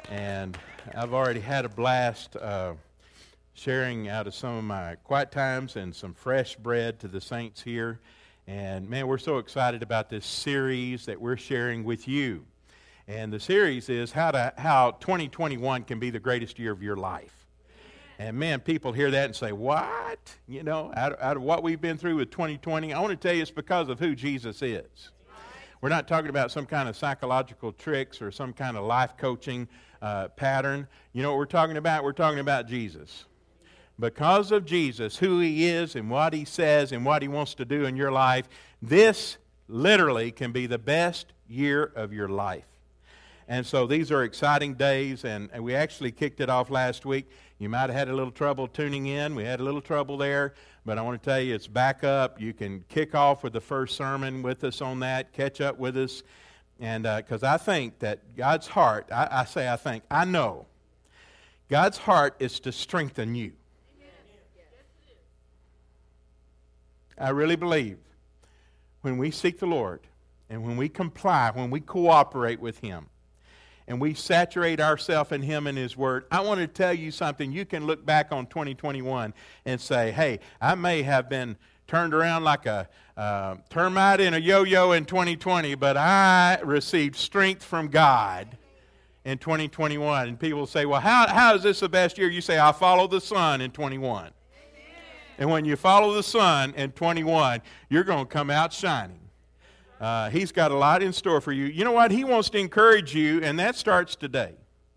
And I've already had a blast sharing out of some of my quiet times and some fresh bread to the saints here. And man, we're so excited about this series that we're sharing with you. And the series is how 2021 can be the greatest year of your life. And man, people hear that and say, what? You know, out of what we've been through with 2020, I want to tell you it's because of who Jesus is. We're not talking about some kind of psychological tricks or some kind of life coaching pattern. You know what we're talking about? We're talking about Jesus. Because of Jesus, who He is and what He says and what He wants to do in your life, this literally can be the best year of your life. And so these are exciting days, and we actually kicked it off last week. You might have had a little trouble tuning in. We had a little trouble there, but I want to tell you it's back up. You can kick off with the first sermon with us on that, catch up with us, and because I think that God's heart, I know, God's heart is to strengthen you. I really believe when we seek the Lord and when we comply, when we cooperate with Him, and we saturate ourselves in Him and His Word, I want to tell you something. You can look back on 2021 and say, hey, I may have been turned around like a termite in a yo-yo in 2020, but I received strength from God in 2021. And people say, well, how is this the best year? You say, I follow the sun in 21. And when you follow the sun in 21, you're going to come out shining. He's got a lot in store for you. You know what? He wants to encourage you, and that starts today.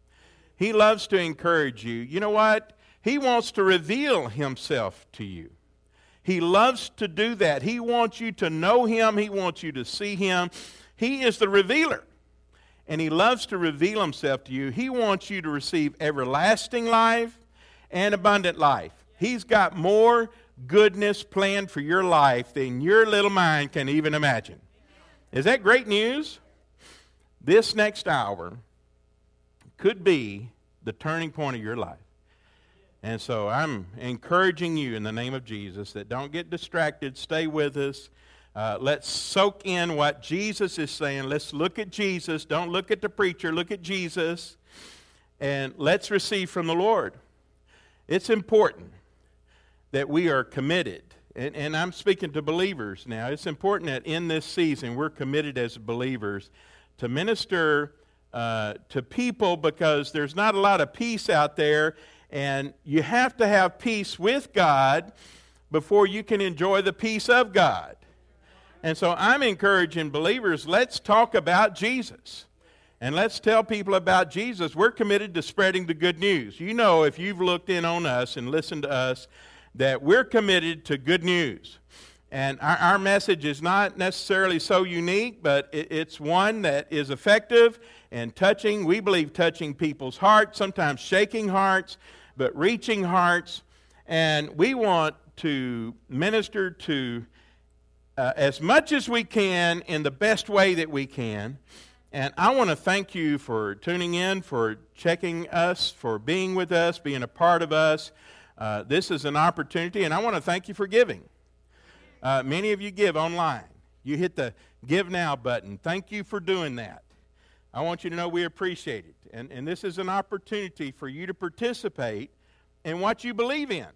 He loves to encourage you. You know what? He wants to reveal Himself to you. He loves to do that. He wants you to know Him. He wants you to see Him. He is the revealer, and He loves to reveal Himself to you. He wants you to receive everlasting life and abundant life. He's got more goodness planned for your life than your little mind can even imagine. Is that great news? This next hour could be the turning point of your life. And so I'm encouraging you in the name of Jesus that don't get distracted. Stay with us. Let's soak in what Jesus is saying. Let's look at Jesus. Don't look at the preacher. Look at Jesus. And let's receive from the Lord. It's important that we are committed. And I'm speaking to believers now. It's important that in this season we're committed as believers to minister to people because there's not a lot of peace out there, and you have to have peace with God before you can enjoy the peace of God. And so I'm encouraging believers, let's talk about Jesus. And let's tell people about Jesus. We're committed to spreading the good news. You know, if you've looked in on us and listened to us, that we're committed to good news. And our message is not necessarily so unique, but it's one that is effective and touching. We believe touching people's hearts, sometimes shaking hearts, but reaching hearts. And we want to minister to as much as we can in the best way that we can. And I want to thank you for tuning in, for checking us, for being with us, being a part of us. This is an opportunity, and I want to thank you for giving. Many of you give online. You hit the Give Now button. Thank you for doing that. I want you to know we appreciate it. And this is an opportunity for you to participate in what you believe in.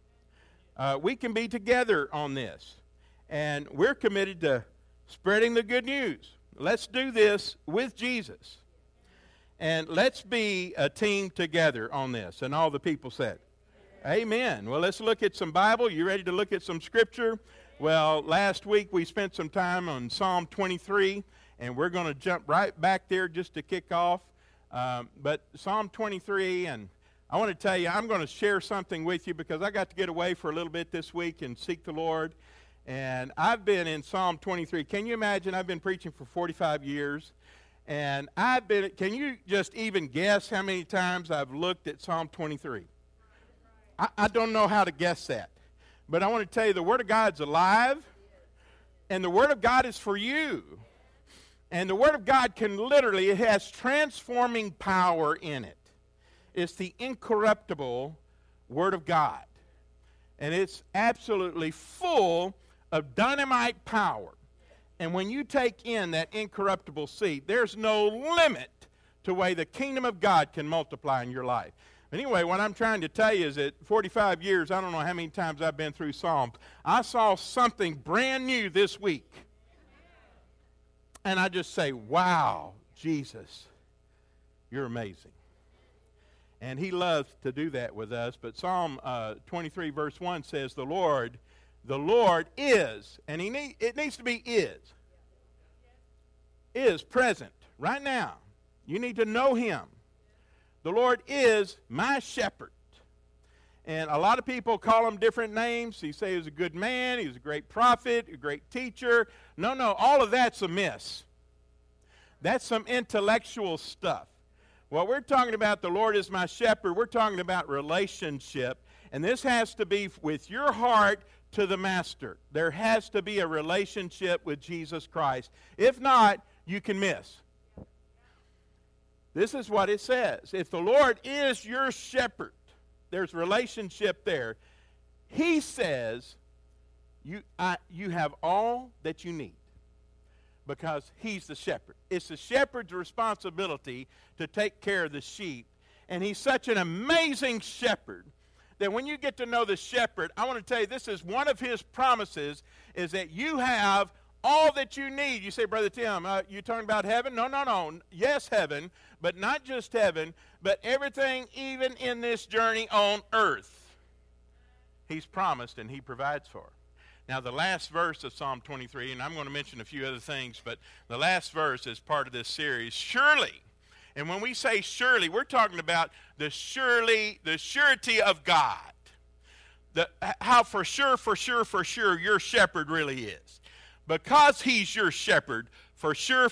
We can be together on this, and we're committed to spreading the good news. Let's do this with Jesus. And let's be a team together on this. And all the people said, amen. Well, let's look at some Bible. You ready to look at some Scripture? Well, last week we spent some time on Psalm 23, and we're going to jump right back there just to kick off. But Psalm 23, and I want to tell you, I'm going to share something with you because I got to get away for a little bit this week and seek the Lord. And I've been in Psalm 23. Can you imagine? I've been preaching for 45 years. And can you just even guess how many times I've looked at Psalm 23? I don't know how to guess that. But I want to tell you, the Word of God's alive, and the Word of God is for you. And the Word of God it has transforming power in it. It's the incorruptible Word of God. And it's absolutely full of dynamite power. And when you take in that incorruptible seed, there's no limit to way the kingdom of God can multiply in your life. Anyway, what I'm trying to tell you is that 45 years, I don't know how many times I've been through Psalms, I saw something brand new this week. And I just say, wow, Jesus, you're amazing. And he loves to do that with us. But Psalm 23 verse 1 says, the Lord is, and it needs to be is present right now. You need to know him. The Lord is my shepherd. And a lot of people call him different names. He say he's a good man, he's a great prophet, a great teacher. No, all of that's a miss. That's some intellectual stuff. What we're talking about, the Lord is my shepherd, we're talking about relationship. And this has to be with your heart to the master. There has to be a relationship with Jesus Christ. If not, you can miss. This is what it says. If the Lord is your shepherd, there's relationship there. He says you have all that you need because he's the shepherd. It's the shepherd's responsibility to take care of the sheep. And he's such an amazing shepherd that when you get to know the shepherd, I want to tell you this is one of his promises is that you have all that you need. You say, Brother Tim, you talking about heaven? No. Yes, heaven, but not just heaven, but everything even in this journey on earth. He's promised and he provides for. Now, the last verse of Psalm 23, and I'm going to mention a few other things, but the last verse is part of this series, surely. And when we say surely, we're talking about the surety of God. How for sure your shepherd really is. Because he's your shepherd, for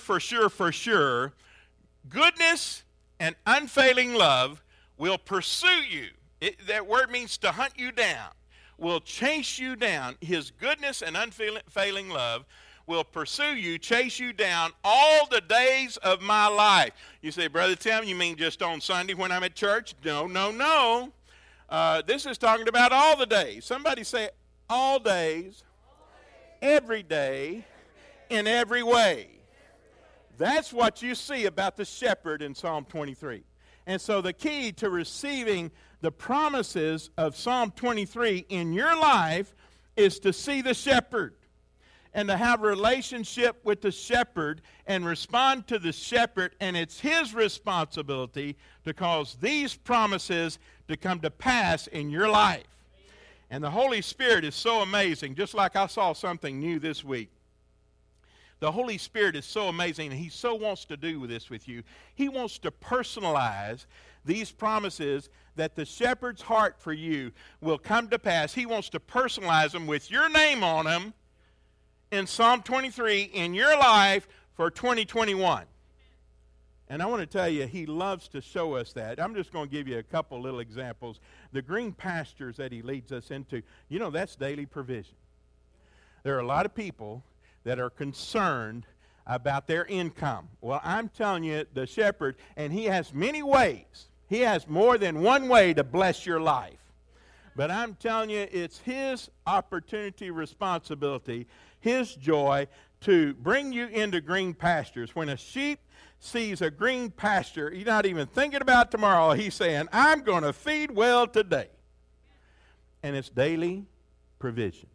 sure, goodness and unfailing love will pursue you. That word means to hunt you down, will chase you down. His goodness and unfailing love will pursue you, chase you down all the days of my life. You say, Brother Tim, you mean just on Sunday when I'm at church? No. This is talking about all the days. Somebody say, all days. Every day, in every way. That's what you see about the shepherd in Psalm 23. And so the key to receiving the promises of Psalm 23 in your life is to see the shepherd and to have a relationship with the shepherd and respond to the shepherd. And it's his responsibility to cause these promises to come to pass in your life. And the Holy Spirit is so amazing, just like I saw something new this week. The Holy Spirit is so amazing, and he so wants to do this with you. He wants to personalize these promises that the shepherd's heart for you will come to pass. He wants to personalize them with your name on them in Psalm 23 in your life for 2021. And I want to tell you, he loves to show us that. I'm just going to give you a couple little examples. The green pastures that he leads us into, that's daily provision. There are a lot of people that are concerned about their income. Well, I'm telling you, the shepherd, and he has many ways. He has more than one way to bless your life. But I'm telling you, it's his opportunity, responsibility, his joy to bring you into green pastures. When a sheep sees a green pasture, he's not even thinking about tomorrow. He's saying, I'm going to feed well today. And it's daily provision.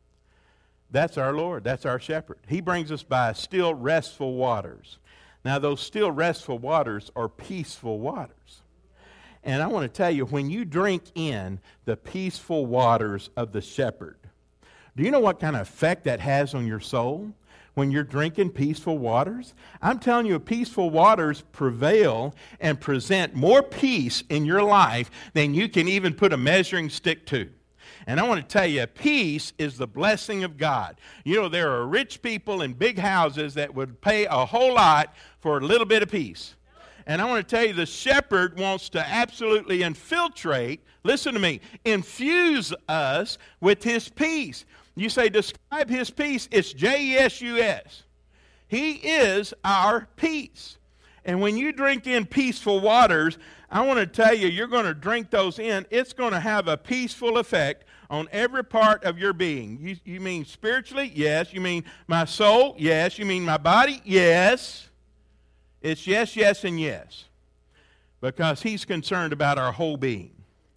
That's our Lord. That's our shepherd. He brings us by still restful waters. Now, those still restful waters are peaceful waters. And I want to tell you, when you drink in the peaceful waters of the shepherd, do you know what kind of effect that has on your soul? When you're drinking peaceful waters, I'm telling you, peaceful waters prevail and present more peace in your life than you can even put a measuring stick to. And I want to tell you, peace is the blessing of God. There are rich people in big houses that would pay a whole lot for a little bit of peace. And I want to tell you, the shepherd wants to absolutely infiltrate, listen to me, infuse us with his peace. You say, describe his peace. It's J-E-S-U-S. He is our peace. And when you drink in peaceful waters, I want to tell you, you're going to drink those in. It's going to have a peaceful effect on every part of your being. You mean spiritually? Yes. You mean my soul? Yes. You mean my body? Yes. It's yes, yes, and yes. because he's concerned about our whole being.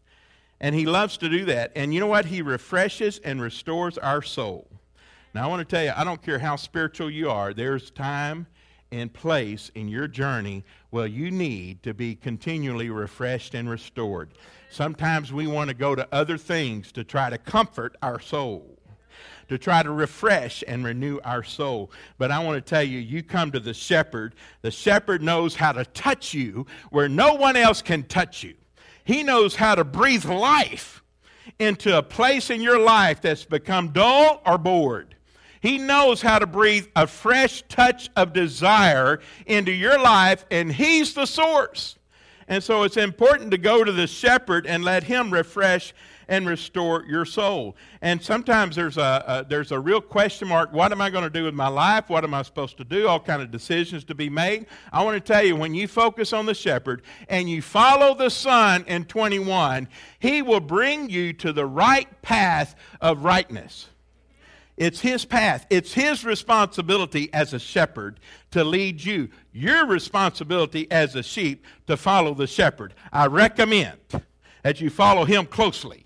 And he loves to do that. And you know what? He refreshes and restores our soul. Now, I want to tell you, I don't care how spiritual you are, there's time and place in your journey where you need to be continually refreshed and restored. Sometimes we want to go to other things to try to comfort our soul, to try to refresh and renew our soul. But I want to tell you, you come to the shepherd. The shepherd knows how to touch you where no one else can touch you. He knows how to breathe life into a place in your life that's become dull or bored. He knows how to breathe a fresh touch of desire into your life, and he's the source. And so it's important to go to the shepherd and let him refresh and restore your soul. And sometimes there's a real question mark. What am I going to do with my life? What am I supposed to do? All kind of decisions to be made. I want to tell you, when you focus on the shepherd and you follow the Son in 21, he will bring you to the right path of rightness. It's his path. It's his responsibility as a shepherd to lead you. Your responsibility as a sheep to follow the shepherd. I recommend that you follow him closely.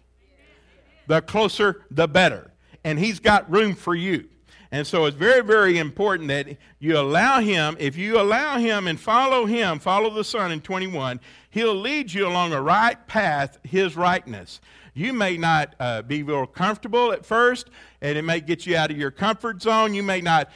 The closer, the better. And he's got room for you. And so it's very, very important that you allow him, if you allow him and follow him, follow the Son in 21, he'll lead you along a right path, his rightness. You may not be real comfortable at first, and it may get you out of your comfort zone. You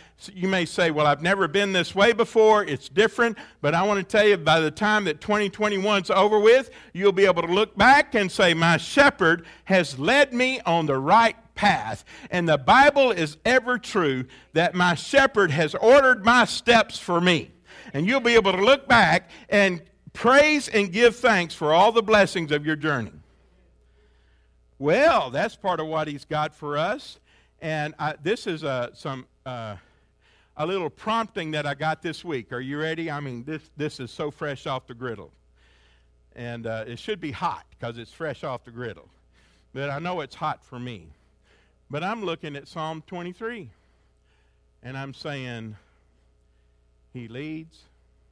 may say, well, I've never been this way before. It's different. But I want to tell you, by the time that 2021's over with, you'll be able to look back and say, my shepherd has led me on the right path. And the Bible is ever true that my shepherd has ordered my steps for me. And you'll be able to look back and praise and give thanks for all the blessings of your journey. Well, that's part of what he's got for us. And this is a little prompting that I got this week. Are you ready? I mean, this is so fresh off the griddle. And it should be hot because it's fresh off the griddle. But I know it's hot for me. But I'm looking at Psalm 23. And I'm saying, he leads,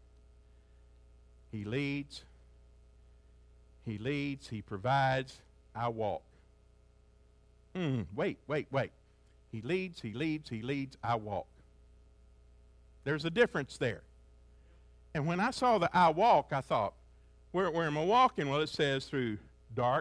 he leads, he leads, he provides, I walk. Wait. He leads, he leads, he leads, I walk. There's a difference there. And when I saw the I walk, I thought, where am I walking? Well, it says through dark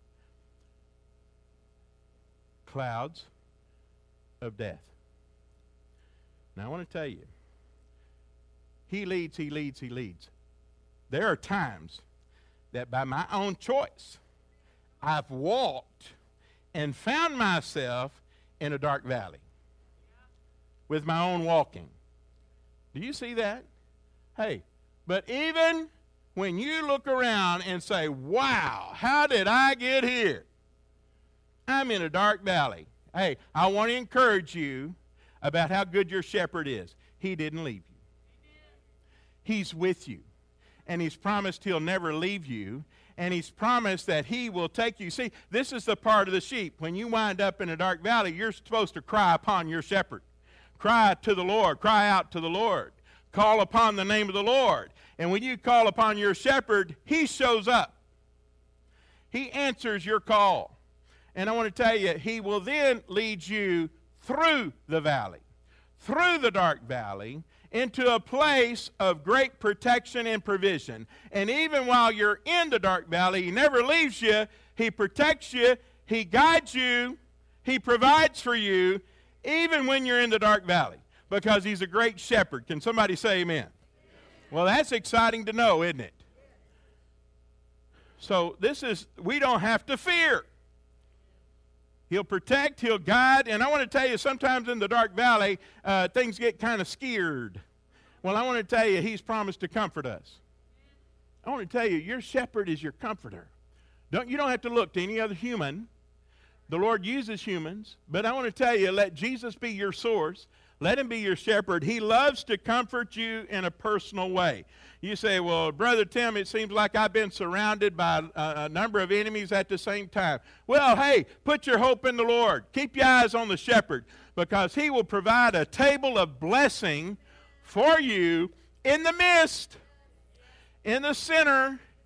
clouds of death. Now, I want to tell you, he leads, he leads, he leads. There are times that by my own choice, I've walked and found myself in a dark valley with my own walking. Do you see that? Hey, but even when you look around and say, wow, how did I get here? I'm in a dark valley. Hey, I want to encourage you about how good your shepherd is. He didn't leave you. He's with you. And he's promised he'll never leave you. And he's promised that he will take you. See, this is the part of the sheep. When you wind up in a dark valley, you're supposed to cry upon your shepherd. Cry to the Lord. Cry out to the Lord. Call upon the name of the Lord. And when you call upon your shepherd, he shows up. He answers your call. And I want to tell you, he will then lead you through the valley, through the dark valley, into a place of great protection and provision. And even while you're in the dark valley, he never leaves you. He protects you. He guides you. He provides for you, even when you're in the dark valley, because he's a great shepherd. Can somebody say amen? Well, that's exciting to know, isn't it? So we don't have to fear. He'll protect, he'll guide, and I want to tell you, sometimes in the dark valley, things get kind of scared. Well, I want to tell you, he's promised to comfort us. I want to tell you, your shepherd is your comforter. You don't have to look to any other human. The Lord uses humans, but I want to tell you, let Jesus be your source. Let him be your shepherd. He loves to comfort you in a personal way. You say, well, Brother Tim, it seems like I've been surrounded by a number of enemies at the same time. Well, hey, put your hope in the Lord. Keep your eyes on the shepherd, because he will provide a table of blessing for you in the midst, in the center,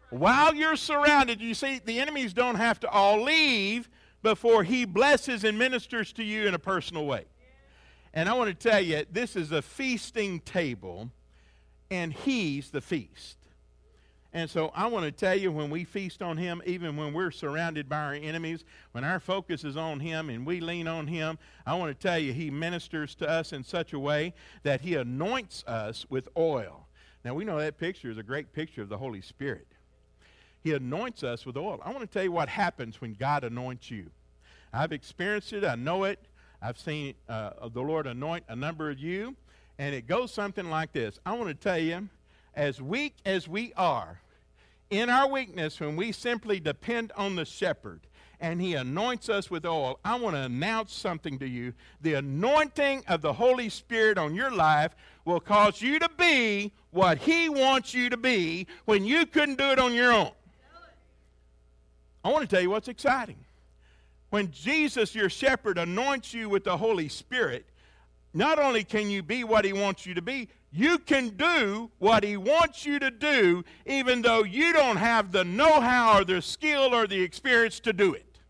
While you're surrounded, you see, the enemies don't have to all leave before he blesses and ministers to you in a personal way. And I want to tell you, this is a feasting table, and he's the feast. And so I want to tell you, when we feast on him, even when we're surrounded by our enemies, when our focus is on him and we lean on him, I want to tell you, he ministers to us in such a way that he anoints us with oil. Now, we know that picture is a great picture of the Holy Spirit. He anoints us with oil. I want to tell you what happens when God anoints you. I've experienced it. I know it. I've seen the Lord anoint a number of you, and it goes something like this. I want to tell you, as weak as we are, in our weakness, when we simply depend on the shepherd and he anoints us with oil, I want to announce something to you. The anointing of the Holy Spirit on your life will cause you to be what he wants you to be when you couldn't do it on your own. I want to tell you what's exciting. When Jesus, your shepherd, anoints you with the Holy Spirit, not only can you be what he wants you to be, you can do what he wants you to do, even though you don't have the know-how or the skill or the experience to do it.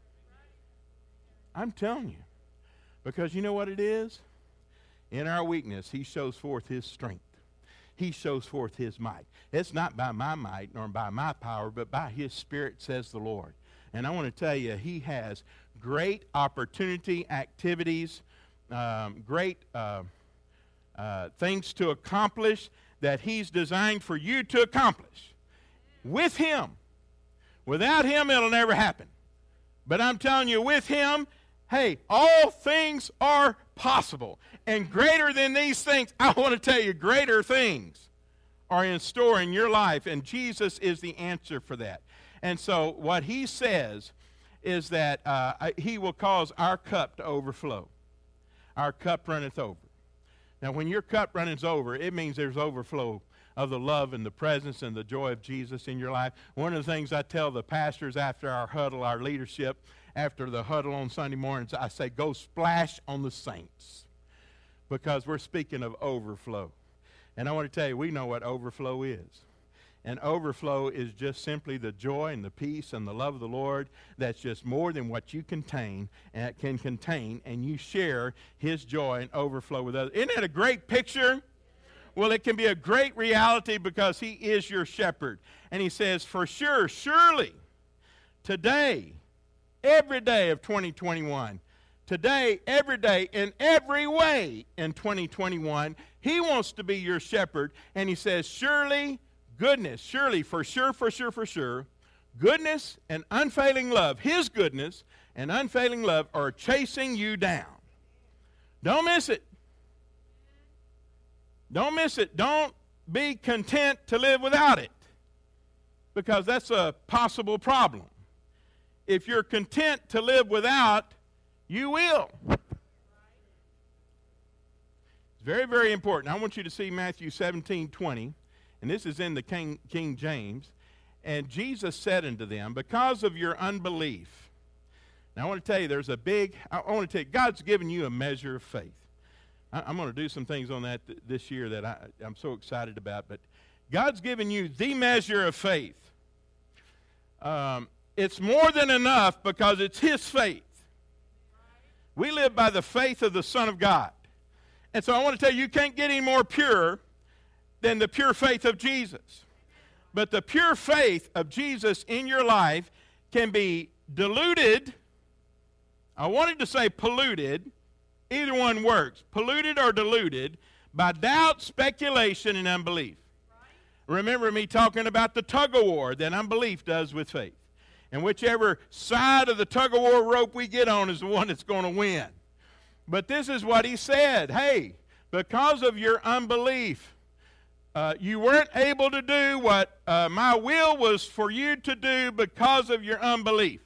I'm telling you. Because you know what it is? In our weakness, he shows forth his strength. He shows forth his might. It's not by my might nor by my power, but by his Spirit, says the Lord. And I want to tell you, he has great opportunity, activities, great things to accomplish that he's designed for you to accomplish with him. Without him, it'll never happen. But I'm telling you, with him, hey, all things are possible. And greater than these things, I want to tell you, greater things are in store in your life, and Jesus is the answer for that. And so what he says is that he will cause our cup to overflow. Our cup runneth over. Now, when your cup runneth over, it means there's overflow of the love and the presence and the joy of Jesus in your life. One of the things I tell the pastors after our huddle, our leadership, after the huddle on Sunday mornings, I say, go splash on the saints, because we're speaking of overflow. And I want to tell you, we know what overflow is. And overflow is just simply the joy and the peace and the love of the Lord that's just more than what you contain and can contain, and you share his joy and overflow with others. Isn't that a great picture? Well, it can be a great reality because he is your shepherd. And he says, for sure, surely, today, every day of 2021, today, every day, in every way in 2021, he wants to be your shepherd. And he says, surely, goodness, surely, for sure, goodness and unfailing love, his goodness and unfailing love are chasing you down. Don't miss it. Don't miss it. Don't be content to live without it, because that's a possible problem. If you're content to live without, you will. It's very, very important. I want you to see Matthew 17:20. And this is in the King James. And Jesus said unto them, because of your unbelief. Now, I want to tell you, God's given you a measure of faith. I'm going to do some things on that this year that I'm so excited about. But God's given you the measure of faith. It's more than enough because it's his faith. We live by the faith of the Son of God. And so I want to tell you, you can't get any more pure than the pure faith of Jesus. But the pure faith of Jesus in your life can be diluted. I wanted to say polluted. Either one works. Polluted or diluted by doubt, speculation, and unbelief. Remember me talking about the tug-of-war that unbelief does with faith. And whichever side of the tug-of-war rope we get on is the one that's going to win. But this is what he said. Hey, because of your unbelief, you weren't able to do what my will was for you to do because of your unbelief.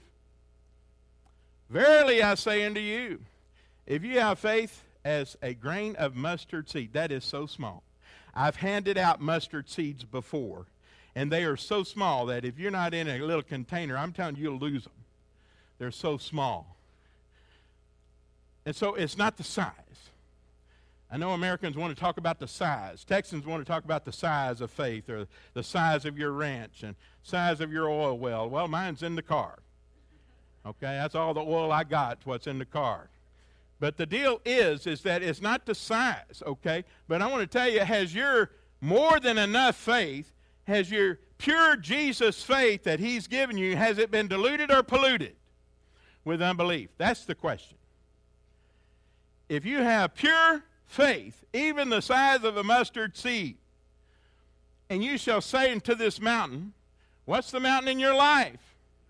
Verily I say unto you, if you have faith as a grain of mustard seed, that is so small. I've handed out mustard seeds before, and they are so small that if you're not in a little container, I'm telling you, you'll lose them. They're so small. And so it's not the size. I know Americans want to talk about the size. Texans want to talk about the size of faith, or the size of your ranch and size of your oil well. Well, mine's in the car. Okay, that's all the oil I got, what's in the car. But the deal is that it's not the size, okay? But I want to tell you, has your more than enough faith, has your pure Jesus faith that he's given you, has it been diluted or polluted with unbelief? That's the question. If you have pure faith, even the size of a mustard seed, and you shall say unto this mountain, what's the mountain in your life?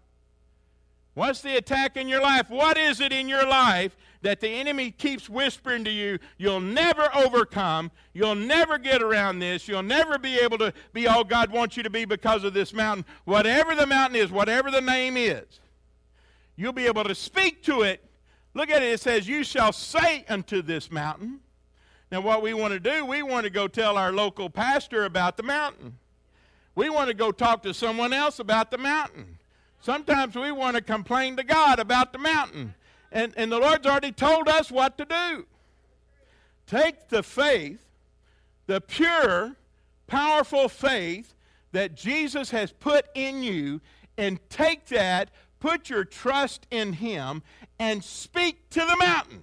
What's the attack in your life? What is it in your life that the enemy keeps whispering to you, you'll never overcome, you'll never get around this, you'll never be able to be all God wants you to be because of this mountain? Whatever the mountain is, whatever the name is, you'll be able to speak to it. Look at it, it says, you shall say unto this mountain. Now what we want to do, we want to go tell our local pastor about the mountain. We want to go talk to someone else about the mountain. Sometimes we want to complain to God about the mountain. And the Lord's already told us what to do. Take the faith, the pure, powerful faith that Jesus has put in you, and take that, put your trust in him, and speak to the mountain.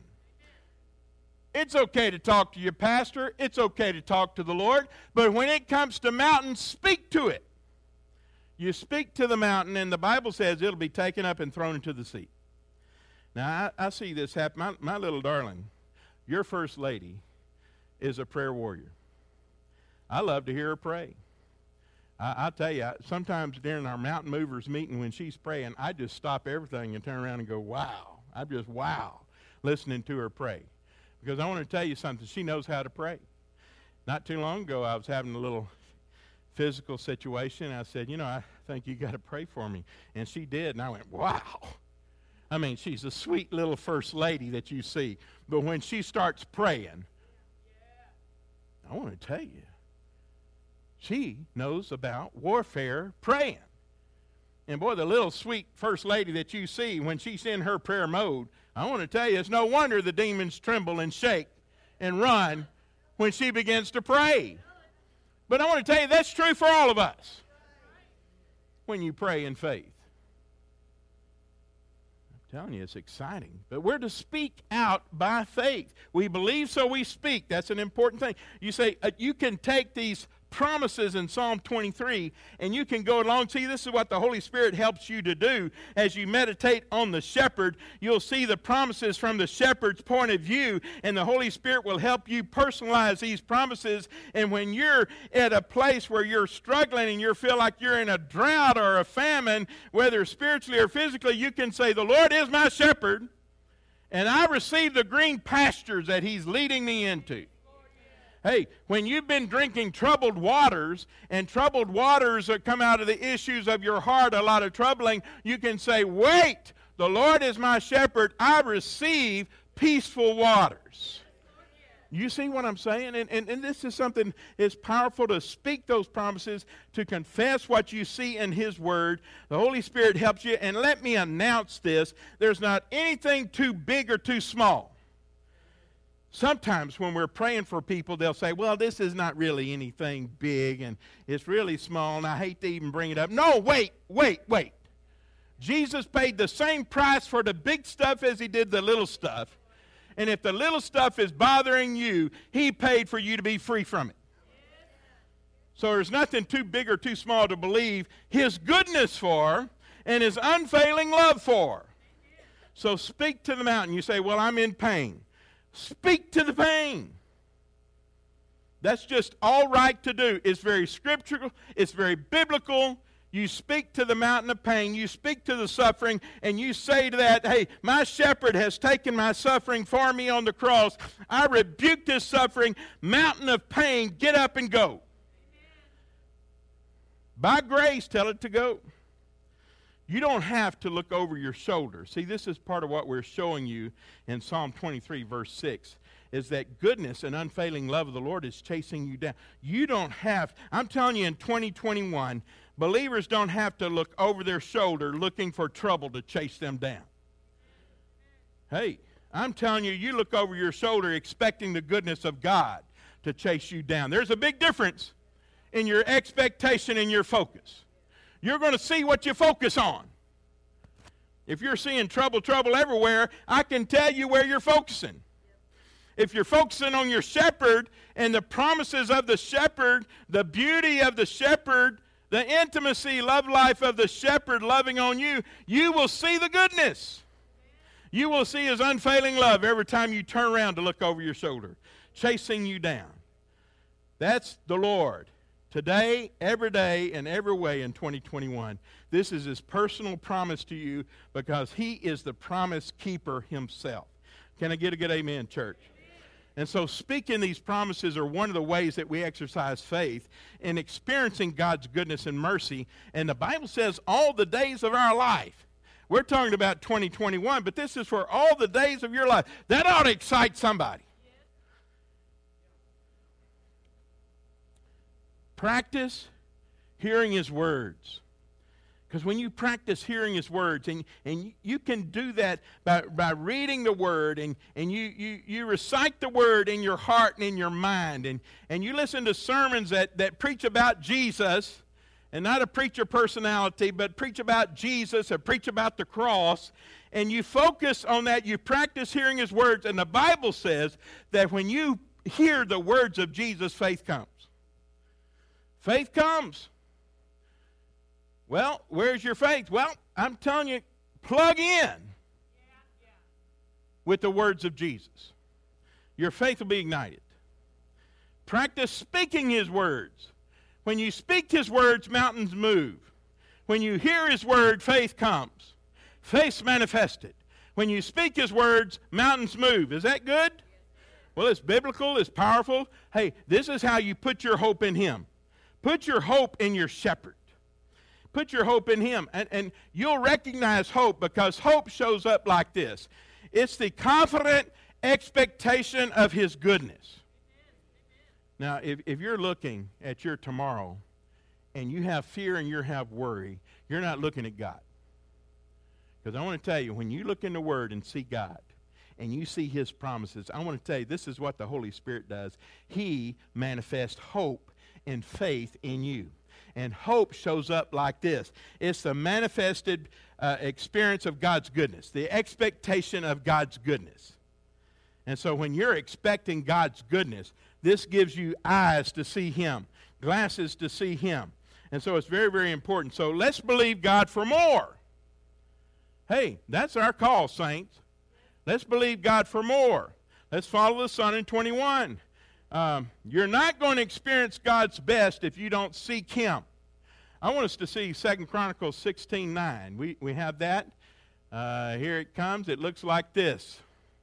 It's okay to talk to your pastor. It's okay to talk to the Lord. But when it comes to mountains, speak to it. You speak to the mountain, and the Bible says it'll be taken up and thrown into the sea. Now, I see this happen. My little darling, your first lady, is a prayer warrior. I love to hear her pray. I tell you, sometimes during our Mountain Movers meeting when she's praying, I just stop everything and turn around and go, wow. I'm just, wow, listening to her pray. Because I want to tell you something. She knows how to pray. Not too long ago, I was having a little physical situation. I said, I think you got to pray for me. And she did, and I went, wow. I mean, she's a sweet little first lady that you see. But when she starts praying, I want to tell you, she knows about warfare praying. And boy, the little sweet first lady that you see, when she's in her prayer mode, I want to tell you, it's no wonder the demons tremble and shake and run when she begins to pray. But I want to tell you, that's true for all of us when you pray in faith. I'm telling you, it's exciting. But we're to speak out by faith. We believe, so we speak. That's an important thing. You say, you can take these promises in Psalm 23, and you can go along. See, this is what the Holy Spirit helps you to do. As you meditate on the shepherd, you'll see the promises from the shepherd's point of view, and the Holy Spirit will help you personalize these promises. And when you're at a place where you're struggling and you feel like you're in a drought or a famine, whether spiritually or physically, you can say, the Lord is my shepherd, and I receive the green pastures that he's leading me into. Hey, when you've been drinking troubled waters, and troubled waters come out of the issues of your heart, a lot of troubling, you can say, wait, the Lord is my shepherd, I receive peaceful waters. You see what I'm saying? And this is something that's powerful, to speak those promises, to confess what you see in his word. The Holy Spirit helps you. And let me announce this. There's not anything too big or too small. Sometimes when we're praying for people, they'll say, well, this is not really anything big, and it's really small, and I hate to even bring it up. No, wait. Jesus paid the same price for the big stuff as he did the little stuff. And if the little stuff is bothering you, he paid for you to be free from it. So there's nothing too big or too small to believe his goodness for and his unfailing love for. So speak to the mountain. You say, well, I'm in pain. Speak to the pain. That's just all right to do. It's very scriptural. It's very biblical. You speak to the mountain of pain. You speak to the suffering, and you say to that, hey, my shepherd has taken my suffering for me on the cross. I rebuke this suffering. Mountain of pain, get up and go. By grace, tell it to go. You don't have to look over your shoulder. See, this is part of what we're showing you in Psalm 23, verse 6, is that goodness and unfailing love of the Lord is chasing you down. You don't have, I'm telling you, in 2021, believers don't have to look over their shoulder looking for trouble to chase them down. Hey, I'm telling you, you look over your shoulder expecting the goodness of God to chase you down. There's a big difference in your expectation and your focus. You're going to see what you focus on. If you're seeing trouble everywhere, I can tell you where you're focusing. If you're focusing on your shepherd and the promises of the shepherd, the beauty of the shepherd, the intimacy, love life of the shepherd loving on you, you will see the goodness. You will see his unfailing love every time you turn around to look over your shoulder, chasing you down. That's the Lord. Today, every day, and every way in 2021. This is his personal promise to you because he is the promise keeper himself. Can I get a good amen, church? And so speaking these promises are one of the ways that we exercise faith in experiencing God's goodness and mercy. And the Bible says all the days of our life. We're talking about 2021, but this is for all the days of your life. That ought to excite somebody. Practice hearing his words. Because when you practice hearing his words, and you can do that by reading the word, and you recite the word in your heart and in your mind, and you listen to sermons that preach about Jesus, and not a preacher personality, but preach about Jesus or preach about the cross, and you focus on that, you practice hearing his words, and the Bible says that when you hear the words of Jesus, faith comes. Faith comes. Well, where's your faith? Well, I'm telling you, plug in with the words of Jesus. Your faith will be ignited. Practice speaking his words. When you speak his words, mountains move. When you hear his word, faith comes. Faith's manifested. When you speak his words, mountains move. Is that good? Well, it's biblical, it's powerful. Hey, this is how you put your hope in him. Put your hope in your shepherd. Put your hope in him. And you'll recognize hope because hope shows up like this. It's the confident expectation of his goodness. Now, if you're looking at your tomorrow and you have fear and you have worry, you're not looking at God. Because I want to tell you, when you look in the Word and see God and you see his promises, I want to tell you, this is what the Holy Spirit does. He manifests hope and faith in you. And hope shows up like this. It's the manifested experience of God's goodness, the expectation of God's goodness. And so when you're expecting God's goodness, this gives you eyes to see him, glasses to see him. And so it's very, very important. So let's believe God for more. Hey, that's our call, saints. Let's believe God for more. Let's follow the Son in 21. You're not going to experience God's best if you don't seek him. I want us to see 2 Chronicles 16:9. We have that. Here it comes. It looks like this.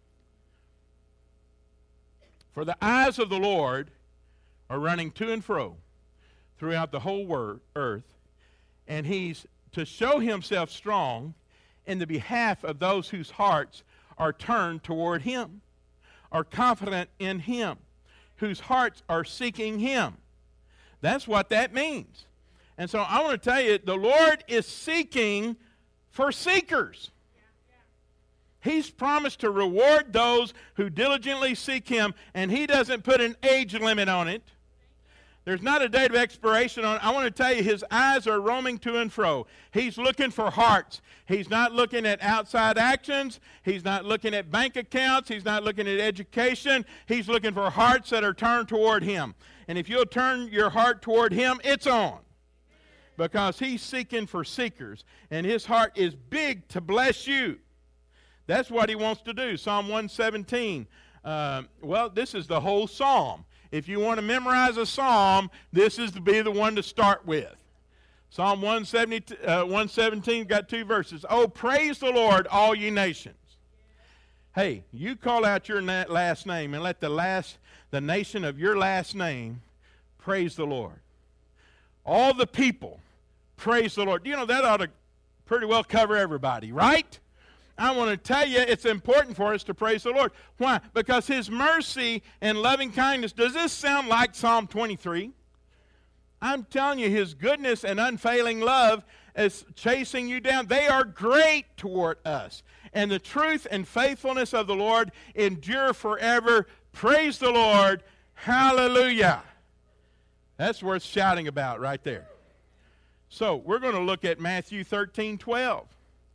For the eyes of the Lord are running to and fro throughout the whole earth, and he's to show himself strong in the behalf of those whose hearts are turned toward him, are confident in him, whose hearts are seeking him. That's what that means. And so I want to tell you, the Lord is seeking for seekers. He's promised to reward those who diligently seek him, and he doesn't put an age limit on it. There's not a date of expiration on it. I want to tell you, his eyes are roaming to and fro. He's looking for hearts. He's not looking at outside actions. He's not looking at bank accounts. He's not looking at education. He's looking for hearts that are turned toward him. And if you'll turn your heart toward him, it's on. Because he's seeking for seekers. And his heart is big to bless you. That's what he wants to do. Psalm 117. Well, this is the whole psalm. If you want to memorize a psalm, this is to be the one to start with. Psalm 117 got 2 verses. Oh, praise the Lord, all ye nations. Hey, you call out your last name and let the nation of your last name praise the Lord. All the people praise the Lord. You know, that ought to pretty well cover everybody, right? I want to tell you, it's important for us to praise the Lord. Why? Because his mercy and loving kindness. Does this sound like Psalm 23? I'm telling you, his goodness and unfailing love is chasing you down. They are great toward us. And the truth and faithfulness of the Lord endure forever. Praise the Lord. Hallelujah. That's worth shouting about right there. So we're going to look at Matthew 13:12.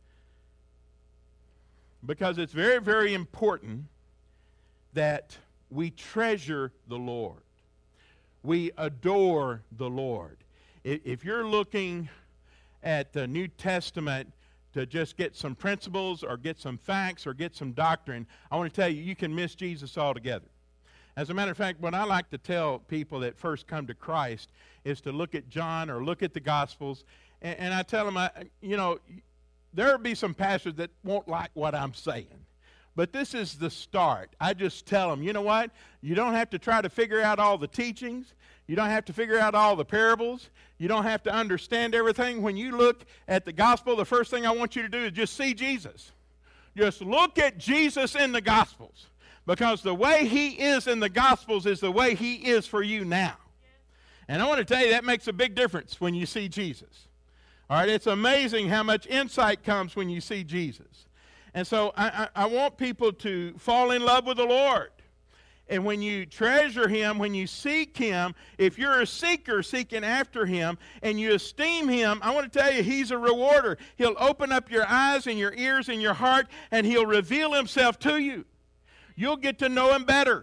Because it's very, very important that we treasure the Lord. We adore the Lord. If you're looking at the New Testament to just get some principles or get some facts or get some doctrine, I want to tell you, you can miss Jesus altogether. As a matter of fact, what I like to tell people that first come to Christ is to look at John or look at the Gospels, and I tell them, there will be some pastors that won't like what I'm saying. But this is the start. I just tell them, you know what? You don't have to try to figure out all the teachings. You don't have to figure out all the parables. You don't have to understand everything. When you look at the gospel, the first thing I want you to do is just see Jesus. Just look at Jesus in the Gospels. Because the way he is in the Gospels is the way he is for you now. And I want to tell you, that makes a big difference when you see Jesus. All right, it's amazing how much insight comes when you see Jesus. And so I want people to fall in love with the Lord. And when you treasure him, when you seek him, if you're a seeker seeking after him and you esteem him, I want to tell you, he's a rewarder. He'll open up your eyes and your ears and your heart, and he'll reveal himself to you. You'll get to know him better.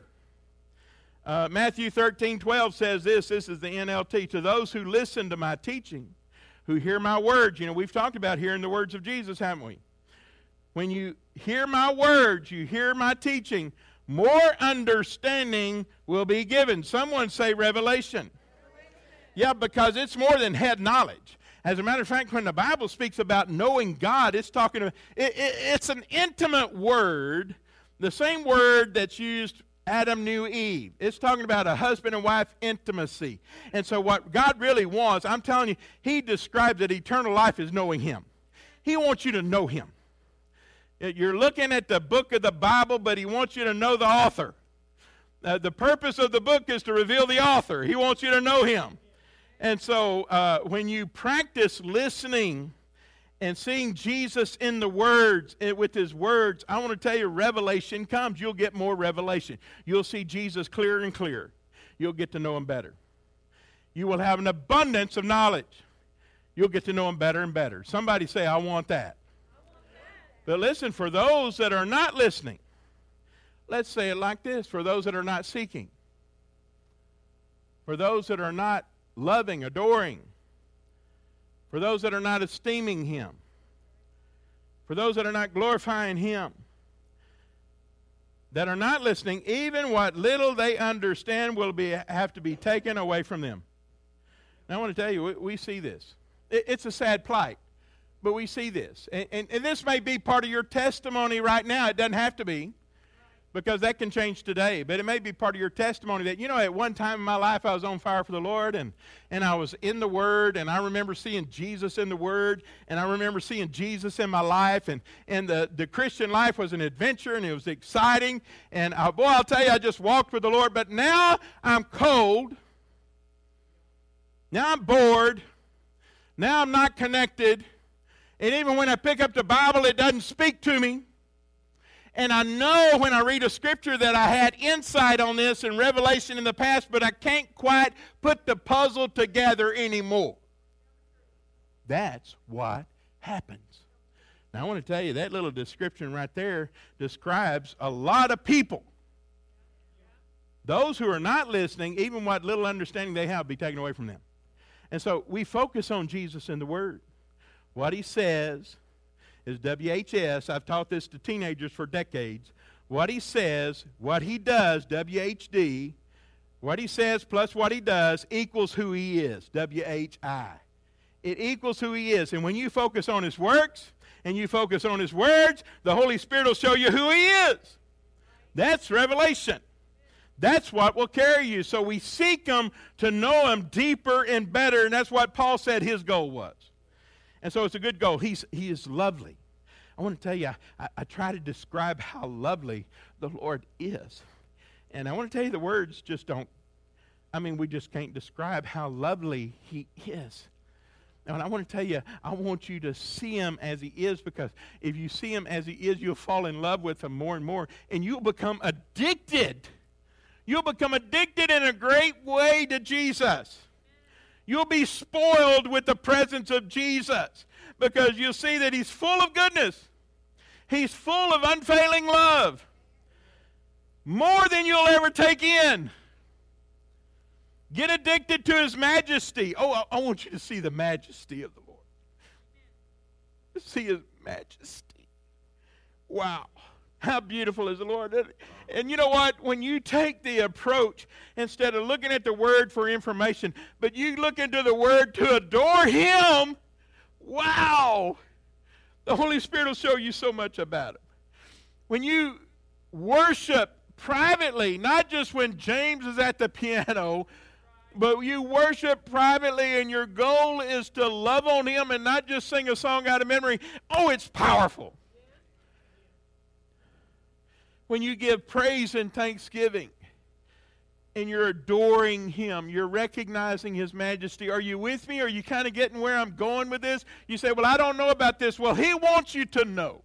Matthew 13:12 says this is the NLT, to those who listen to my teaching, who hear my words. You know, we've talked about hearing the words of Jesus, haven't we? When you hear my words, you hear my teaching, more understanding will be given. Someone say revelation. Yeah, because it's more than head knowledge. As a matter of fact, when the Bible speaks about knowing God, it's talking about, it's an intimate word, the same word that's used Adam knew Eve. It's talking about a husband and wife intimacy. And so what God really wants, I'm telling you, he describes that eternal life is knowing him. He wants you to know him. You're looking at the book of the Bible, but he wants you to know the author. The purpose of the book is to reveal the author. He wants you to know him. And so when you practice listening and seeing Jesus in the words, with his words, I want to tell you, revelation comes. You'll get more revelation. You'll see Jesus clearer and clearer. You'll get to know him better. You will have an abundance of knowledge. You'll get to know him better and better. Somebody say, I want that. But listen, for those that are not listening, let's say it like this, for those that are not seeking, for those that are not loving, adoring, for those that are not esteeming him, for those that are not glorifying him, that are not listening, even what little they understand will have to be taken away from them. Now I want to tell you, we see this. It's a sad plight. But we see this. And this may be part of your testimony right now. It doesn't have to be, because that can change today. But it may be part of your testimony that, you know, at one time in my life I was on fire for the Lord, and I was in the Word, and I remember seeing Jesus in the Word, and I remember seeing Jesus in my life, and the Christian life was an adventure, and it was exciting. And I'll tell you, I just walked with the Lord. But now I'm cold. Now I'm bored. Now I'm not connected. And even when I pick up the Bible, it doesn't speak to me. And I know when I read a scripture that I had insight on this and revelation in the past, but I can't quite put the puzzle together anymore. That's what happens. Now, I want to tell you, that little description right there describes a lot of people. Those who are not listening, even what little understanding they have, will be taken away from them. And so we focus on Jesus in the Word. What he says is WHS. I've taught this to teenagers for decades. What he says, what he does, WHD. What he says plus what he does equals who he is, WHI. It equals who he is. And when you focus on his works and you focus on his words, the Holy Spirit will show you who he is. That's revelation. That's what will carry you. So we seek him to know him deeper and better, and that's what Paul said his goal was. And so it's a good goal. He is lovely. I want to tell you, I try to describe how lovely the Lord is. And I want to tell you, the words just don't, we just can't describe how lovely he is. And I want to tell you, I want you to see him as he is, because if you see him as he is, you'll fall in love with him more and more, and you'll become addicted. You'll become addicted in a great way to Jesus. You'll be spoiled with the presence of Jesus, because you'll see that he's full of goodness. He's full of unfailing love. More than you'll ever take in. Get addicted to his majesty. Oh, I want you to see the majesty of the Lord. See his majesty. Wow. How beautiful is the Lord. And you know what? When you take the approach, instead of looking at the Word for information, but you look into the Word to adore him, wow. The Holy Spirit will show you so much about him. When you worship privately, not just when James is at the piano, but you worship privately, and your goal is to love on him and not just sing a song out of memory. Oh, it's powerful. When you give praise and thanksgiving and you're adoring him, you're recognizing his majesty. Are you with me? Are you kind of getting where I'm going with this? You say, well, I don't know about this. Well, he wants you to know.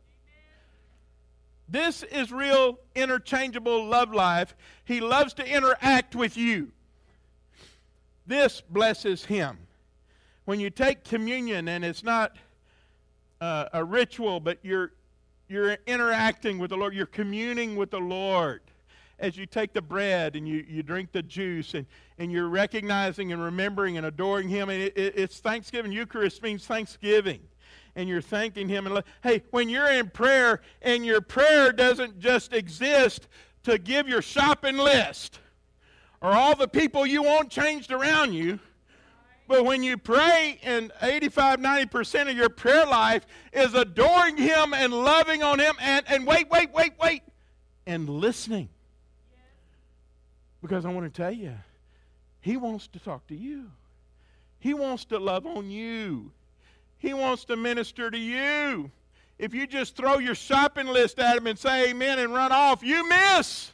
This is real interchangeable love life. He loves to interact with you. This blesses him. When you take communion, and it's not a ritual, but you're interacting with the Lord. You're communing with the Lord as you take the bread and you drink the juice, and you're recognizing and remembering and adoring him. And it's Thanksgiving. Eucharist means thanksgiving. And you're thanking him. And hey, when you're in prayer, and your prayer doesn't just exist to give your shopping list or all the people you want changed around you, but when you pray, and 85-90% of your prayer life is adoring him and loving on him and wait, and listening. Because I want to tell you, he wants to talk to you. He wants to love on you. He wants to minister to you. If you just throw your shopping list at him and say amen and run off, you miss.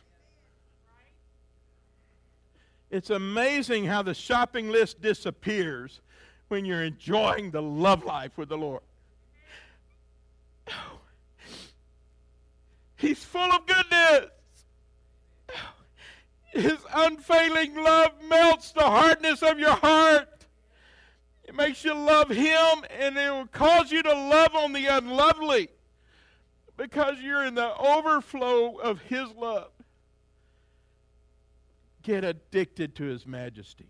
It's amazing how the shopping list disappears when you're enjoying the love life with the Lord. He's full of goodness. His unfailing love melts the hardness of your heart. It makes you love him, and it will cause you to love on the unlovely, because you're in the overflow of his love. Get addicted to his majesty.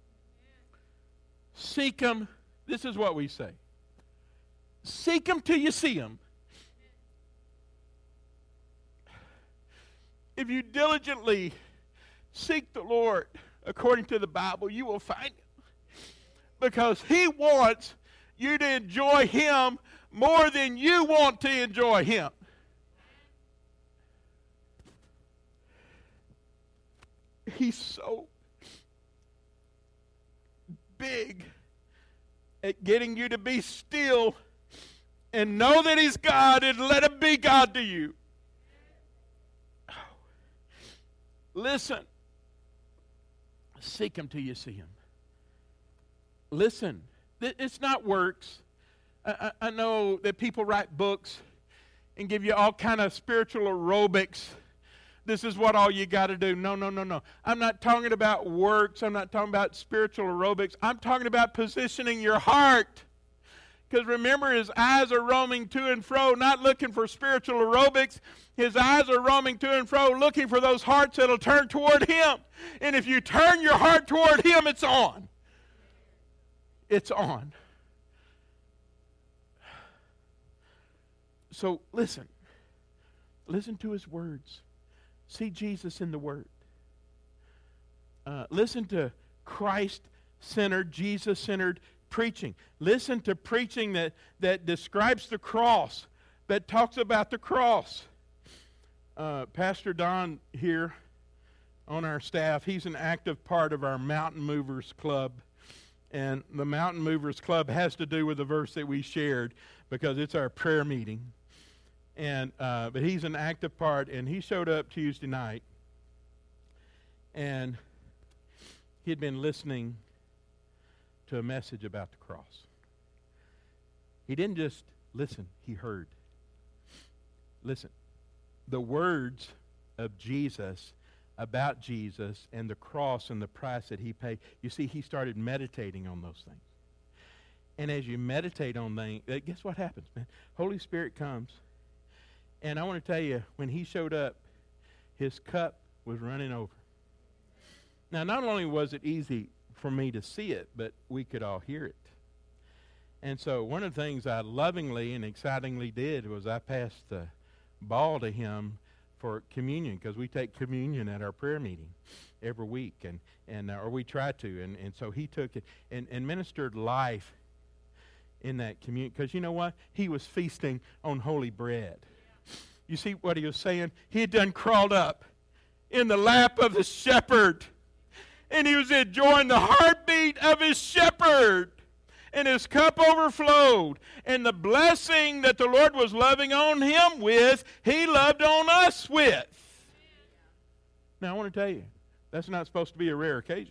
Seek him. This is what we say. Seek him till you see him. If you diligently seek the Lord according to the Bible, you will find him. Because he wants you to enjoy him more than you want to enjoy him. He's so big at getting you to be still and know that he's God, and let him be God to you. Listen. Seek him till you see him. Listen. It's not works. I know that people write books and give you all kind of spiritual aerobics. This is what all you got to do. No. I'm not talking about works. I'm not talking about spiritual aerobics. I'm talking about positioning your heart. Because remember, his eyes are roaming to and fro, not looking for spiritual aerobics. His eyes are roaming to and fro, looking for those hearts that will turn toward him. And if you turn your heart toward him, it's on. It's on. So listen. Listen to his words. See Jesus in the Word. Listen to Christ-centered, Jesus-centered preaching. Listen to preaching that describes the cross, that talks about the cross. Pastor Don here on our staff, he's an active part of our Mountain Movers Club. And the Mountain Movers Club has to do with the verse that we shared, because it's our prayer meeting. But he's an active part, and he showed up Tuesday night, and he had been listening to a message about the cross. He didn't just listen, he heard. Listen, the words of Jesus, about Jesus and the cross and the price that he paid, you see, he started meditating on those things. And as you meditate on things, guess what happens, man? Holy Spirit comes. And I want to tell you, when he showed up, his cup was running over. Now, not only was it easy for me to see it, but we could all hear it. And so one of the things I lovingly and excitingly did was I passed the ball to him for communion, because we take communion at our prayer meeting every week, or we try to. And so he took it and ministered life in that communion, because you know what? He was feasting on holy bread. You see what he was saying? He had done crawled up in the lap of the shepherd, and he was enjoying the heartbeat of his shepherd, and his cup overflowed, and the blessing that the Lord was loving on him with, he loved on us with. Now, I want to tell you, that's not supposed to be a rare occasion.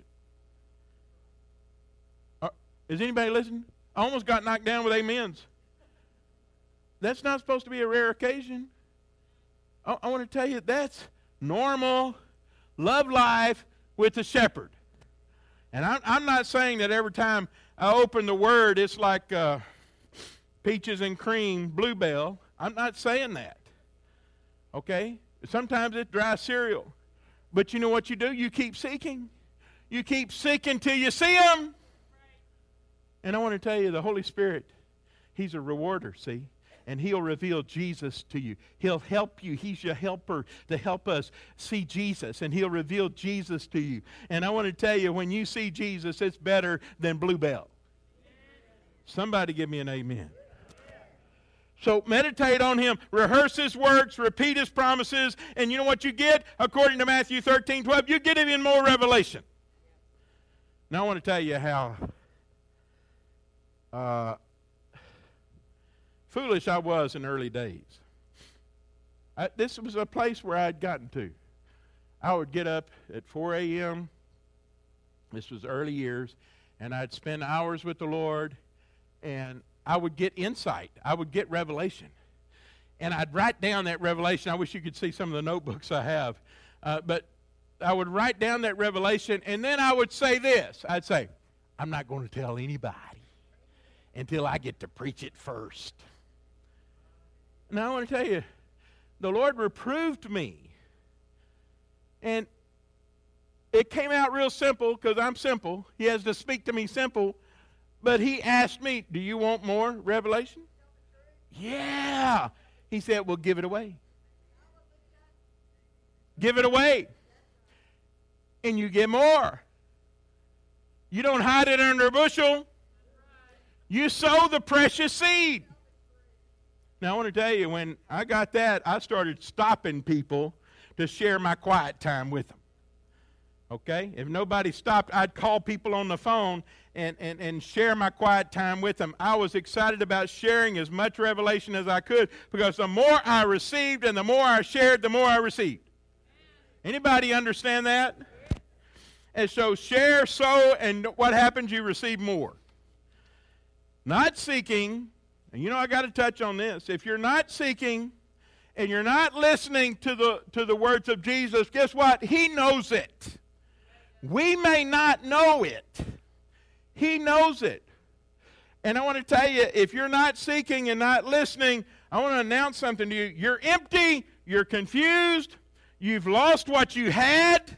Is anybody listening? I almost got knocked down with amens. That's not supposed to be a rare occasion. I want to tell you, that's normal love life with the shepherd. And I'm not saying that every time I open the Word, it's like peaches and cream, Bluebell. I'm not saying that. Okay? Sometimes it's dry cereal. But you know what you do? You keep seeking. You keep seeking till you see Him. And I want to tell you, the Holy Spirit, He's a rewarder, see? And He'll reveal Jesus to you. He'll help you. He's your helper to help us see Jesus. And He'll reveal Jesus to you. And I want to tell you, when you see Jesus, it's better than Bluebell. Somebody give me an amen. So meditate on Him. Rehearse His works. Repeat His promises. And you know what you get? According to Matthew 13:12, you get even more revelation. Now I want to tell you how foolish I was in early days. This was a place where I had gotten to. I would get up at 4 a.m. This was early years, and I'd spend hours with the Lord, and I would get insight. I would get revelation. And I'd write down that revelation. I wish you could see some of the notebooks I have. But I would write down that revelation, and then I would say this. I'd say, I'm not going to tell anybody until I get to preach it first. Now, I want to tell you, the Lord reproved me. And it came out real simple, because I'm simple. He has to speak to me simple. But He asked me, do you want more revelation? Yeah. He said, well, give it away. Give it away. And you get more. You don't hide it under a bushel. You sow the precious seed. Now, I want to tell you, when I got that, I started stopping people to share my quiet time with them. Okay? If nobody stopped, I'd call people on the phone and share my quiet time with them. I was excited about sharing as much revelation as I could, because the more I received and the more I shared, the more I received. Anybody understand that? And so share, sow, and what happens? You receive more. Not seeking, and you know I got to touch on this. If you're not seeking and you're not listening to the words of Jesus, guess what? He knows it. We may not know it. He knows it. And I want to tell you, if you're not seeking and not listening, I want to announce something to you. You're empty. You're confused. You've lost what you had.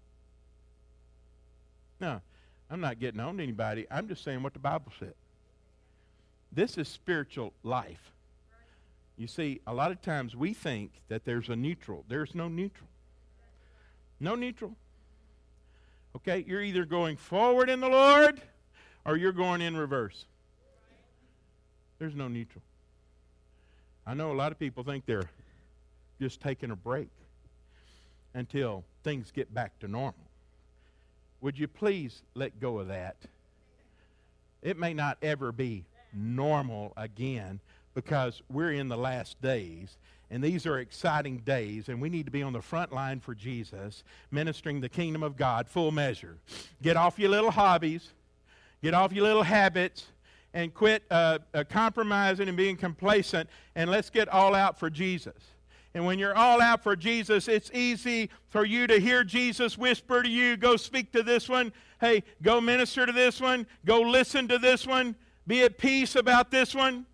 No, I'm not getting on to anybody. I'm just saying what the Bible said. This is spiritual life. You see, a lot of times we think that there's a neutral. There's no neutral. No neutral. Okay, you're either going forward in the Lord or you're going in reverse. There's no neutral. I know a lot of people think they're just taking a break until things get back to normal. Would you please let go of that? It may not ever be normal again, because we're in the last days, and these are exciting days, and we need to be on the front line for Jesus, ministering the kingdom of God full measure. Get off your little hobbies, get off your little habits, and quit compromising and being complacent, and let's get all out for Jesus. And when you're all out for Jesus, it's easy for you to hear Jesus whisper to you, go speak to this one. Hey, go minister to this one. Go listen to this one. Be at peace about this one.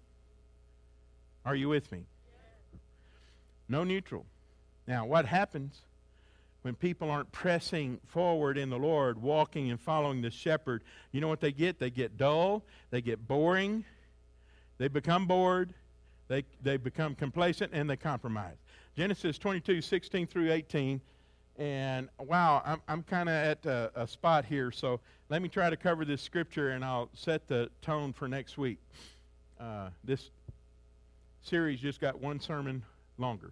Are you with me? No neutral. Now, what happens when people aren't pressing forward in the Lord, walking and following the shepherd? You know what they get? They get dull. They get boring. They become bored. They become complacent, and they compromise. Genesis 22, 16 through 18. And, wow, I'm kind of at a spot here, so let me try to cover this scripture, and I'll set the tone for next week. This series just got one sermon longer.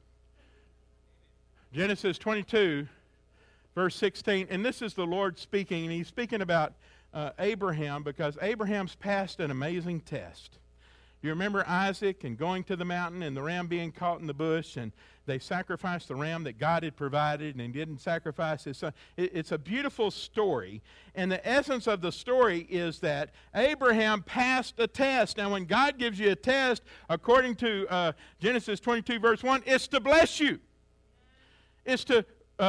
Genesis 22, verse 16, and this is the Lord speaking, and he's speaking about Abraham, because Abraham's passed an amazing test. You remember Isaac and going to the mountain and the ram being caught in the bush, and they sacrificed the ram that God had provided, and he didn't sacrifice his son. It's a beautiful story, and the essence of the story is that Abraham passed a test. Now, when God gives you a test, according to Genesis 22, verse 1, it's to bless you. It's to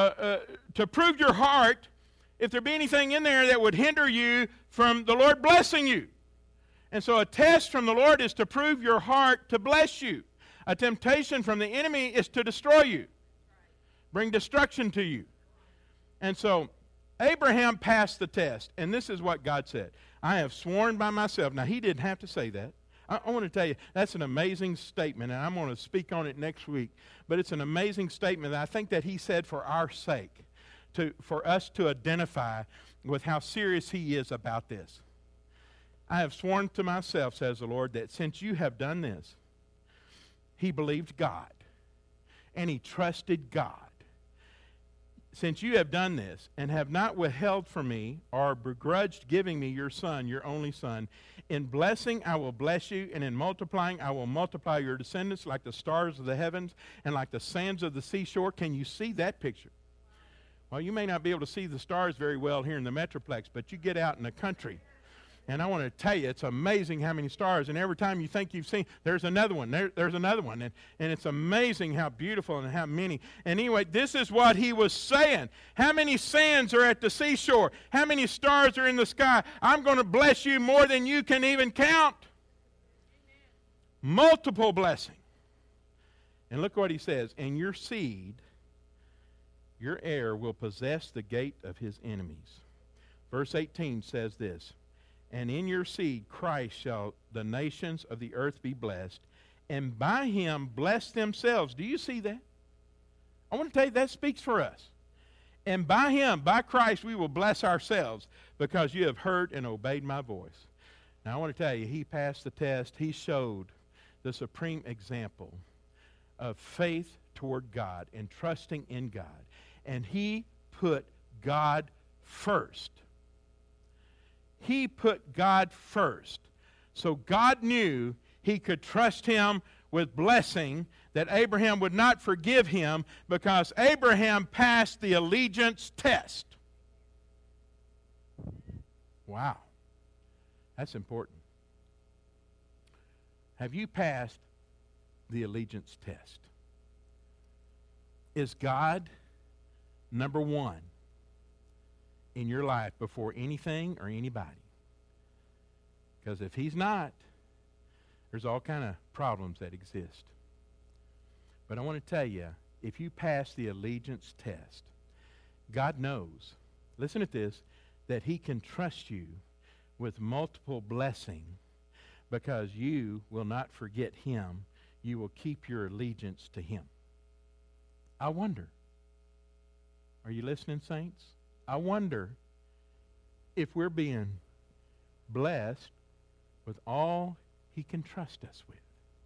prove your heart if there be anything in there that would hinder you from the Lord blessing you. And so a test from the Lord is to prove your heart to bless you. A temptation from the enemy is to destroy you, bring destruction to you. And so Abraham passed the test, and this is what God said. I have sworn by myself. Now, he didn't have to say that. I want to tell you, that's an amazing statement, and I'm going to speak on it next week. But it's an amazing statement that I think that he said for our sake, for us to identify with how serious he is about this. I have sworn to myself, says the Lord, that since you have done this, he believed God, and he trusted God. Since you have done this, and have not withheld from me, or begrudged giving me your son, your only son, in blessing I will bless you, and in multiplying I will multiply your descendants like the stars of the heavens, and like the sands of the seashore. Can you see that picture? Well, you may not be able to see the stars very well here in the Metroplex, but you get out in the country, and I want to tell you, it's amazing how many stars. And every time you think you've seen, there's another one. There's another one. And it's amazing how beautiful and how many. And anyway, this is what he was saying. How many sands are at the seashore? How many stars are in the sky? I'm going to bless you more than you can even count. Amen. Multiple blessing. And look what he says. And your seed, your heir, will possess the gate of his enemies. Verse 18 says this. And in your seed, Christ, shall the nations of the earth be blessed, and by him bless themselves. Do you see that? I want to tell you, that speaks for us. And by him, by Christ, we will bless ourselves, because you have heard and obeyed my voice. Now, I want to tell you, he passed the test. He showed the supreme example of faith toward God and trusting in God. And he put God first. He put God first. So God knew he could trust him with blessing, that Abraham would not forgive him, because Abraham passed the allegiance test. Wow. That's important. Have you passed the allegiance test? Is God number one in your life before anything or anybody? Because if he's not, there's all kind of problems that exist. But I want to tell you, if you pass the allegiance test, God knows, listen to this, that he can trust you with multiple blessing, because you will not forget him. You will keep your allegiance to him. I wonder, are you listening, saints? I wonder if we're being blessed with all he can trust us with.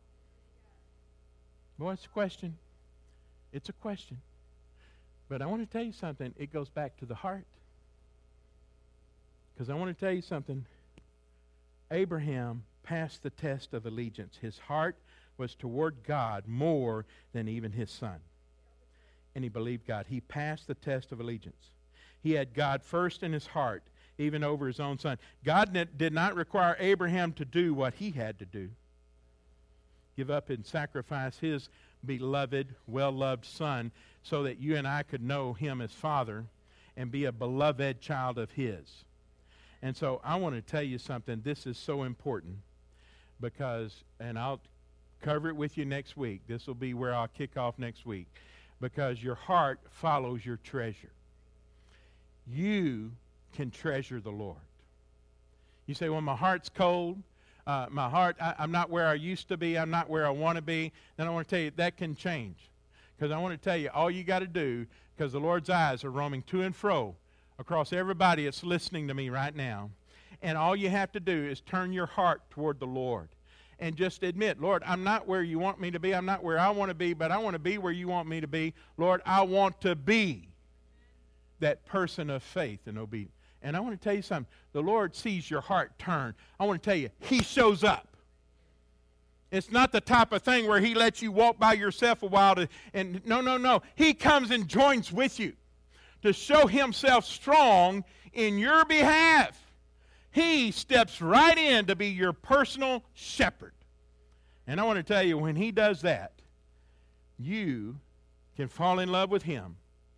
Boy, it's a question. It's a question. But I want to tell you something. It goes back to the heart. Because I want to tell you something. Abraham passed the test of allegiance. His heart was toward God more than even his son. And he believed God. He passed the test of allegiance. He had God first in his heart. even over his own son. God did not require Abraham to do what he had to do. Give up and sacrifice his beloved, well-loved son so that you and I could know him as Father and be a beloved child of his. And so I want to tell you something. This is so important because, and I'll cover it with you next week. This will be where I'll kick off next week. Because your heart follows your treasure. You can treasure the Lord. You say, well, my heart's cold. My heart, I'm not where I used to be. I'm not where I want to be. Then I want to tell you, that can change. Because I want to tell you, all you got to do, because the Lord's eyes are roaming to and fro across everybody that's listening to me right now. And all you have to do is turn your heart toward the Lord. And just admit, Lord, I'm not where you want me to be. I'm not where I want to be, but I want to be where you want me to be. Lord, I want to be that person of faith and obedience. And I want to tell you something. The Lord sees your heart turn. I want to tell you, he shows up. It's not the type of thing where he lets you walk by yourself a while. No. He comes and joins with you to show himself strong in your behalf. He steps right in to be your personal shepherd. And I want to tell you, when he does that, you can fall in love with him,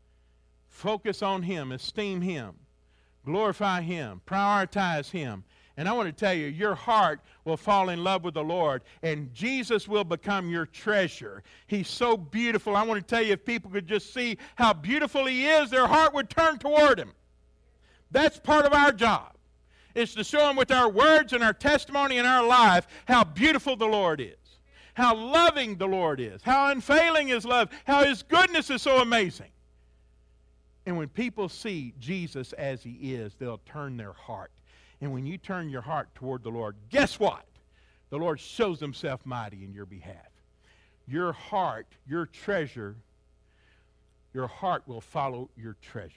focus on him, esteem him, glorify him, prioritize him. And I want to tell you, your heart will fall in love with the Lord, and Jesus will become your treasure. He's so beautiful. I want to tell you, if people could just see how beautiful he is, their heart would turn toward him. That's part of our job. It's to show them with our words and our testimony and our life how beautiful the Lord is, how loving the Lord is, how unfailing his love, how his goodness is so amazing. And when people see Jesus as he is, they'll turn their heart. And when you turn your heart toward the Lord, guess what? The Lord shows himself mighty in your behalf. Your heart, your treasure, your heart will follow your treasure.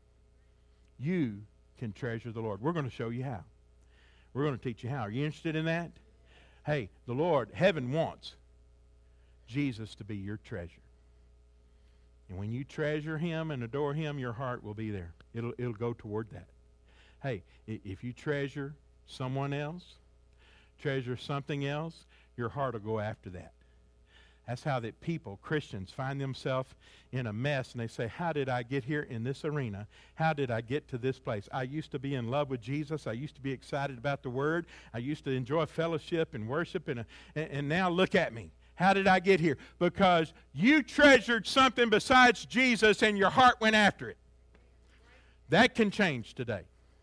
You can treasure the Lord. We're going to show you how. We're going to teach you how. Are you interested in that? Hey, the Lord, heaven wants Jesus to be your treasure. And when you treasure him and adore him, your heart will be there. It'll go toward that. Hey, if you treasure someone else, treasure something else, your heart will go after that. That's how that people, Christians, find themselves in a mess, and they say, how did I get here in this arena? How did I get to this place? I used to be in love with Jesus. I used to be excited about the Word. I used to enjoy fellowship and worship, and now look at me. How did I get here? Because you treasured something besides Jesus, and your heart went after it. That can change today.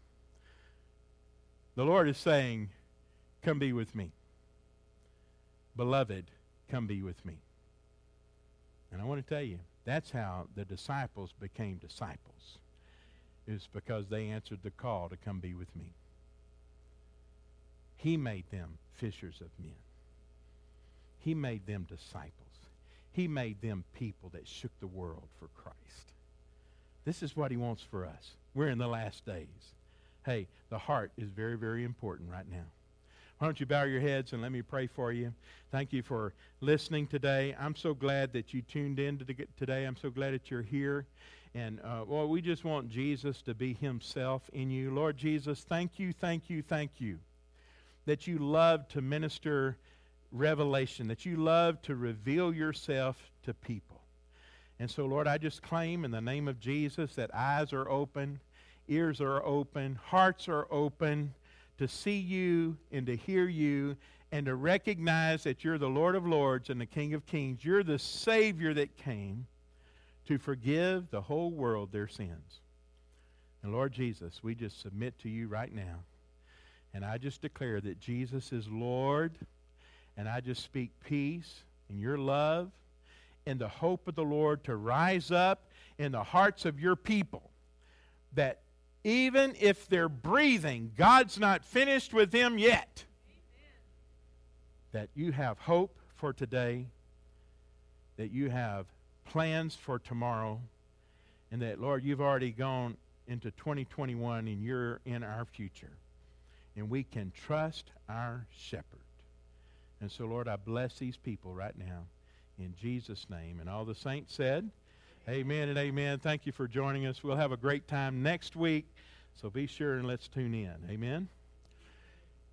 The Lord is saying, come be with me. Beloved, come be with me. And I want to tell you, that's how the disciples became disciples. It's because they answered the call to come be with me. He made them fishers of men. He made them disciples. He made them people that shook the world for Christ. This is what he wants for us. We're in the last days. Hey, the heart is very, very important right now. Why don't you bow your heads and let me pray for you. Thank you for listening today. I'm so glad that you tuned in today. I'm so glad that you're here. And, we just want Jesus to be himself in you. Lord Jesus, thank you that you love to minister revelation, that you love to reveal yourself to people. And so, Lord, I just claim in the name of Jesus that eyes are open, ears are open, hearts are open, to see you and to hear you and to recognize that you're the Lord of Lords and the King of Kings. You're the Savior that came to forgive the whole world their sins. And Lord Jesus, we just submit to you right now. And I just declare that Jesus is Lord, and I just speak peace and your love and the hope of the Lord to rise up in the hearts of your people, that even if they're breathing, God's not finished with them yet. Amen. That you have hope for today, that you have plans for tomorrow, and that, Lord, you've already gone into 2021 and you're in our future. And we can trust our shepherd. And so, Lord, I bless these people right now in Jesus' name. And all the saints said, amen and amen. Thank you for joining us. We'll have a great time next week. So be sure and let's tune in. Amen.